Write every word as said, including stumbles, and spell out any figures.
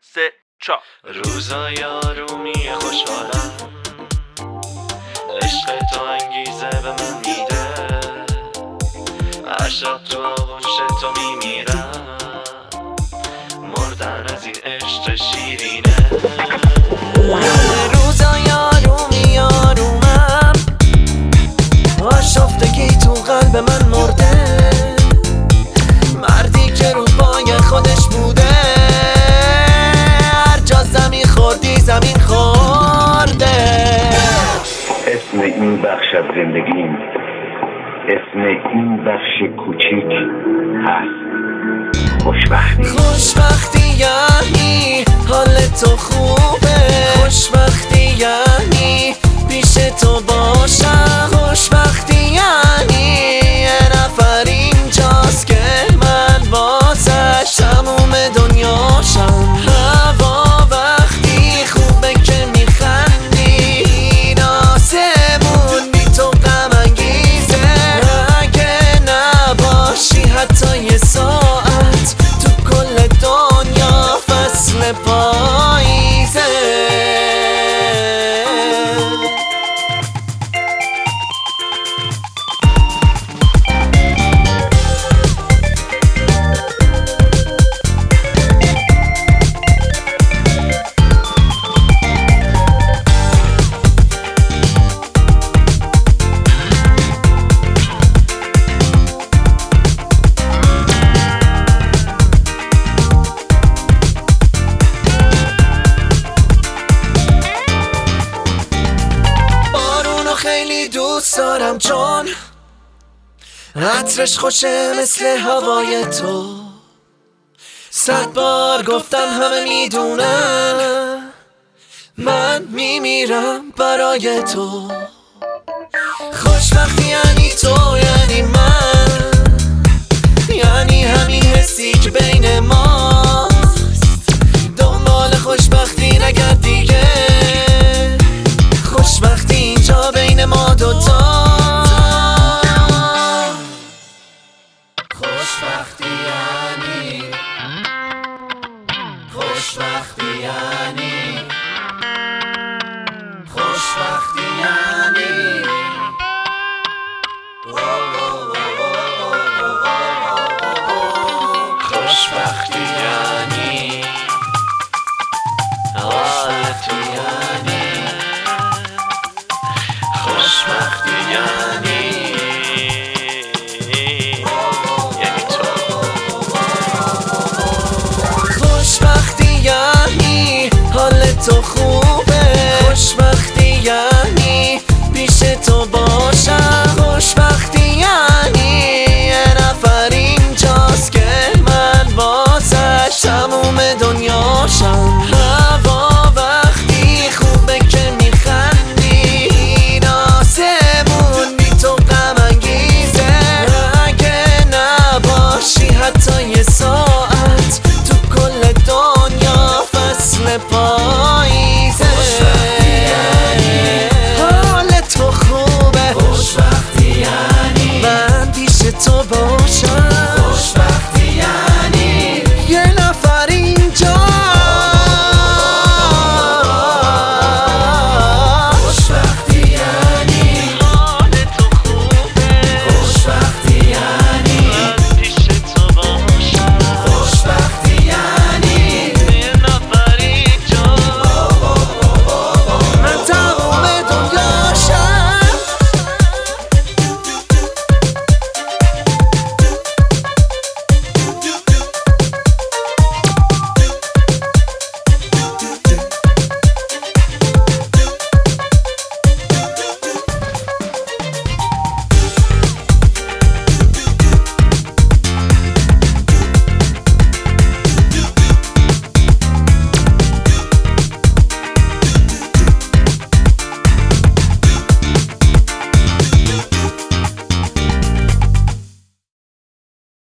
سه چهار. روزای آرومی خوشحالم، عشق تو انگیزه به من میده، هر شب تو آغوش تو میمیرم، مردن از این عشق شیرینه. روزای آرومی آرومم، آشفتگی تو قلب من مرده، مردی که رو پای خودش بوده، هر جا زمین خوردی زمین خورده. اسم این بخش از زندگیم، اسم این بخش کوچیک هست خوشبختی. خوشبختی یعنی حال تو خوبه، خوشبختی یعنی پیش تو باشم، خوشبختی یعنی یه نفر اینجاست که من واسش تموم دنیاشم. هوا وقتی خوبه که میخندی، این آسمون بی تو غم انگیزه، اگه نباشی حتی یه ساعت تو کل دنیا فصل پاییزه. خیلی دوست دارم چون عطرش خوشه مثل هوای تو، صد بار گفتم همه میدونن من میمیرم برای تو. خوشبختی یعنی تو یعنی من، یعنی همین حسی که بین ماست، دنبال خوشبختی نگرد دیگه، خوشبختی اینجا بین ما دوتا. خوشبختی یعنی، خوشبختی یعنی، خوشبختی یعنی خوشبختی یعنی حال تو، یعنی خوشبختی یعنی یعنی تو. خوشبختی یعنی حال تو خوبه، خوشبختی یعنی پیش تو باشم، خوشبختی یعنی یه نفر اینجاست که من واسش تموم دنیاشم. هوا وقتی خوبه که میخندی، این آسمون بی تو غم انگیزه، اگه نباشی حتی یه سال